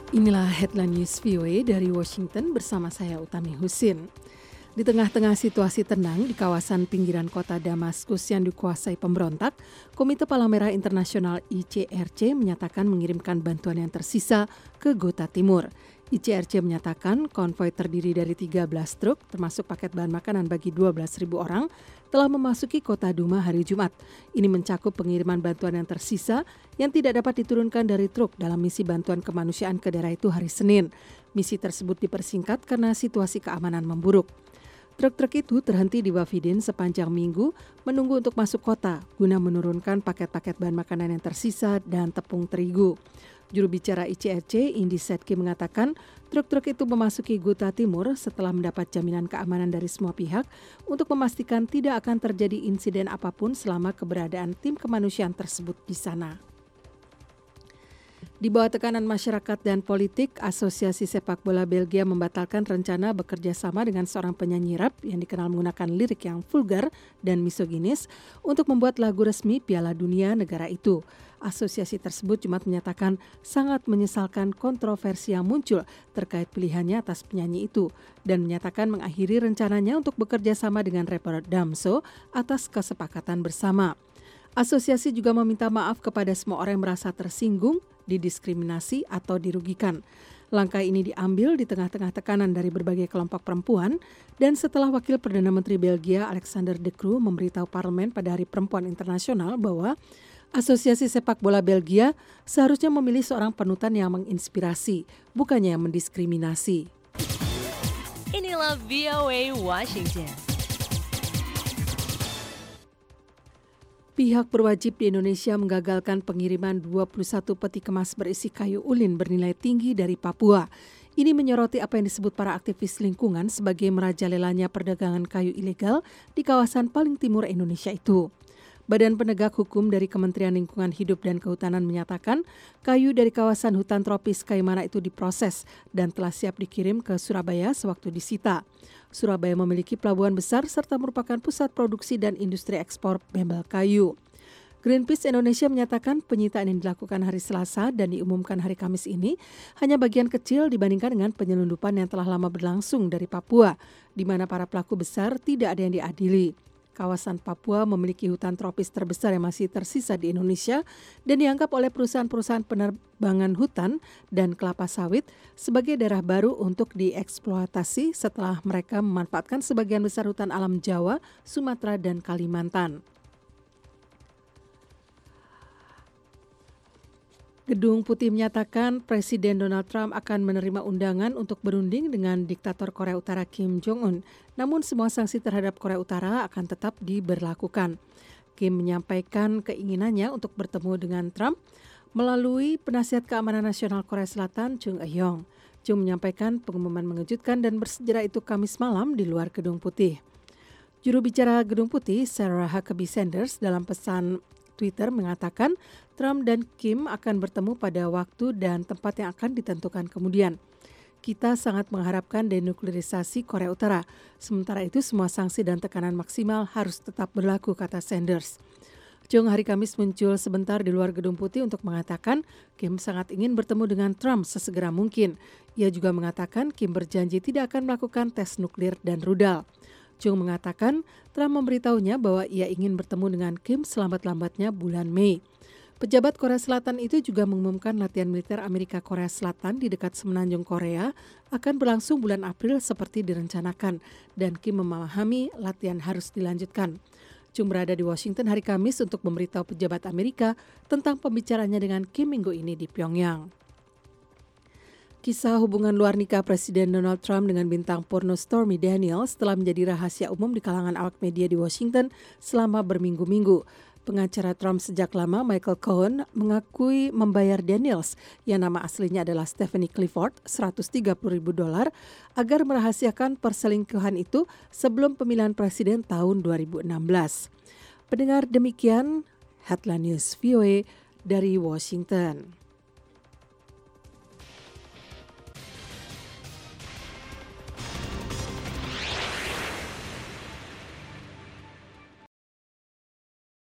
Inilah headline news VOA dari Washington bersama saya Utami Husin. Di tengah-tengah situasi tenang di kawasan pinggiran kota Damaskus yang dikuasai pemberontak, Komite Palang Merah Internasional ICRC menyatakan mengirimkan bantuan yang tersisa ke Ghouta Timur. ICRC menyatakan konvoi terdiri dari 13 truk termasuk paket bahan makanan bagi 12.000 orang telah memasuki kota Duma hari Jumat. Ini mencakup pengiriman bantuan yang tersisa yang tidak dapat diturunkan dari truk dalam misi bantuan kemanusiaan ke daerah itu hari Senin. Misi tersebut dipersingkat karena situasi keamanan memburuk. Truk-truk itu terhenti di Wafidin sepanjang minggu menunggu untuk masuk kota guna menurunkan paket-paket bahan makanan yang tersisa dan tepung terigu. Juru bicara ICRC, Indi Setki mengatakan truk-truk itu memasuki Ghouta Timur setelah mendapat jaminan keamanan dari semua pihak untuk memastikan tidak akan terjadi insiden apapun selama keberadaan tim kemanusiaan tersebut di sana. Di bawah tekanan masyarakat dan politik, Asosiasi Sepak Bola Belgia membatalkan rencana bekerja sama dengan seorang penyanyi rap yang dikenal menggunakan lirik yang vulgar dan misoginis untuk membuat lagu resmi Piala Dunia negara itu. Asosiasi tersebut Jumat menyatakan sangat menyesalkan kontroversi yang muncul terkait pilihannya atas penyanyi itu dan menyatakan mengakhiri rencananya untuk bekerja sama dengan rapper Damso atas kesepakatan bersama. Asosiasi juga meminta maaf kepada semua orang yang merasa tersinggung, didiskriminasi atau dirugikan. Langkah ini diambil di tengah-tengah tekanan dari berbagai kelompok perempuan dan setelah Wakil Perdana Menteri Belgia Alexander De Croo memberitahu parlemen pada Hari Perempuan Internasional bahwa Asosiasi Sepak Bola Belgia seharusnya memilih seorang panutan yang menginspirasi, bukannya yang mendiskriminasi. Inilah VOA Washington. Pihak berwajib di Indonesia menggagalkan pengiriman 21 peti kemas berisi kayu ulin bernilai tinggi dari Papua. Ini menyoroti apa yang disebut para aktivis lingkungan sebagai merajalelanya perdagangan kayu ilegal di kawasan paling timur Indonesia itu. Badan Penegak Hukum dari Kementerian Lingkungan Hidup dan Kehutanan menyatakan kayu dari kawasan hutan tropis Kaimana itu diproses dan telah siap dikirim ke Surabaya sewaktu disita. Surabaya memiliki pelabuhan besar serta merupakan pusat produksi dan industri ekspor mebel kayu. Greenpeace Indonesia menyatakan penyitaan yang dilakukan hari Selasa dan diumumkan hari Kamis ini hanya bagian kecil dibandingkan dengan penyelundupan yang telah lama berlangsung dari Papua, di mana para pelaku besar tidak ada yang diadili. Kawasan Papua memiliki hutan tropis terbesar yang masih tersisa di Indonesia dan dianggap oleh perusahaan-perusahaan penerbangan hutan dan kelapa sawit sebagai daerah baru untuk dieksploitasi setelah mereka memanfaatkan sebagian besar hutan alam Jawa, Sumatera, dan Kalimantan. Gedung Putih menyatakan Presiden Donald Trump akan menerima undangan untuk berunding dengan diktator Korea Utara Kim Jong-un. Namun semua sanksi terhadap Korea Utara akan tetap diberlakukan. Kim menyampaikan keinginannya untuk bertemu dengan Trump melalui penasihat keamanan nasional Korea Selatan Chung Eui-yong. Chung menyampaikan pengumuman mengejutkan dan bersejarah itu Kamis malam di luar Gedung Putih. Juru bicara Gedung Putih Sarah Huckabee Sanders dalam pesan Twitter mengatakan Trump dan Kim akan bertemu pada waktu dan tempat yang akan ditentukan kemudian. Kita sangat mengharapkan denuklearisasi Korea Utara. Sementara itu semua sanksi dan tekanan maksimal harus tetap berlaku, kata Sanders. Chung hari Kamis muncul sebentar di luar Gedung Putih untuk mengatakan Kim sangat ingin bertemu dengan Trump sesegera mungkin. Ia juga mengatakan Kim berjanji tidak akan melakukan tes nuklir dan rudal. Chung mengatakan Trump memberitahunya bahwa ia ingin bertemu dengan Kim selambat-lambatnya bulan Mei. Pejabat Korea Selatan itu juga mengumumkan latihan militer Amerika Korea Selatan di dekat semenanjung Korea akan berlangsung bulan April seperti direncanakan dan Kim memahami latihan harus dilanjutkan. Chung berada di Washington hari Kamis untuk memberitahu pejabat Amerika tentang pembicaranya dengan Kim minggu ini di Pyongyang. Kisah hubungan luar nikah Presiden Donald Trump dengan bintang porno Stormy Daniels telah menjadi rahasia umum di kalangan awak media di Washington selama berminggu-minggu. Pengacara Trump sejak lama Michael Cohen mengakui membayar Daniels yang nama aslinya adalah Stephanie Clifford $130,000 agar merahasiakan perselingkuhan itu sebelum pemilihan presiden tahun 2016. Pendengar demikian Headline News VOA dari Washington.